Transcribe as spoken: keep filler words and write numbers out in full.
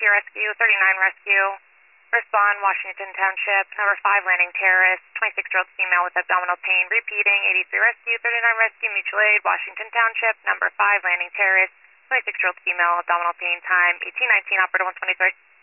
Rescue, Rescue, thirty-nine Rescue. Respond, Washington Township, number five Landing Terrace, twenty-six-year-old female with abdominal pain. Repeating, eighty-three Rescue, thirty-nine Rescue, Mutual Aid, Washington Township, number five Landing Terrace, twenty-six-year-old female, abdominal pain. Time eighteen nineteen, operator one twenty-three.